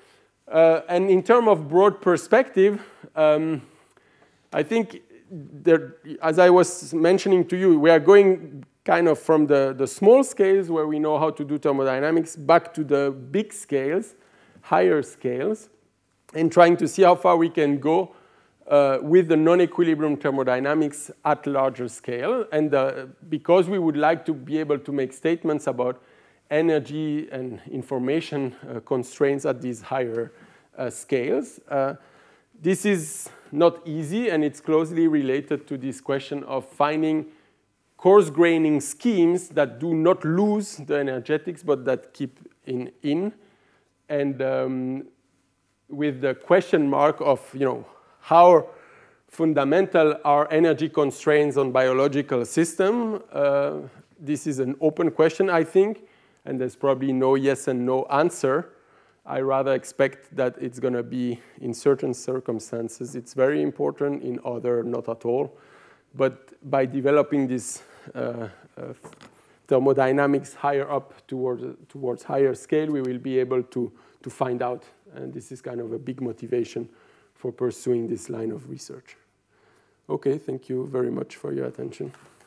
A: Uh, and in terms of broad perspective, um, I think there, as I was mentioning to you, we are going kind of from the, the small scales where we know how to do thermodynamics back to the big scales, higher scales, and trying to see how far we can go uh, with the non-equilibrium thermodynamics at larger scale. And uh, because we would like to be able to make statements about energy and information uh, constraints at these higher uh, scales, uh, this is not easy, and it's closely related to this question of finding coarse-graining schemes that do not lose the energetics, but that keep in, in. And um, with the question mark of, you know, how fundamental are energy constraints on biological system, uh, this is an open question, I think, and there's probably no yes and no answer. I rather expect that it's going to be, in certain circumstances, it's very important, in other, not at all. But by developing this uh, uh, thermodynamics higher up towards, towards higher scale, we will be able to, to find out. And this is kind of a big motivation for pursuing this line of research. Okay, thank you very much for your attention.